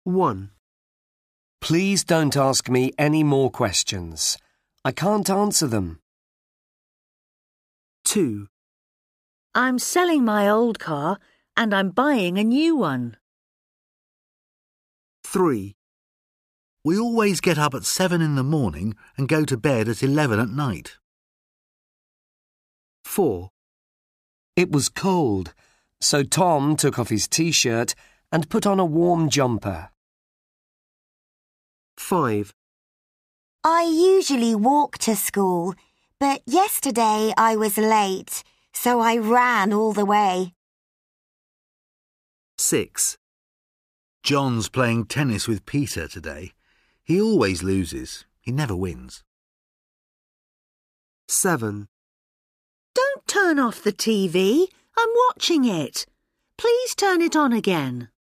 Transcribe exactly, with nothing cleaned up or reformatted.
one. Please don't ask me any more questions. I can't answer them. two. I'm selling my old car and I'm buying a new one. three. We always get up at seven in the morning and go to bed at eleven at night. four. It was cold, so Tom took off his t-shirt and put on a warm jumper. five. I usually walk to school, but yesterday I was late, so I ran all the way. six. John's playing tennis with Peter today. He always loses. He never wins. seven. Don't turn off the T V. I'm watching it. Please turn it on again.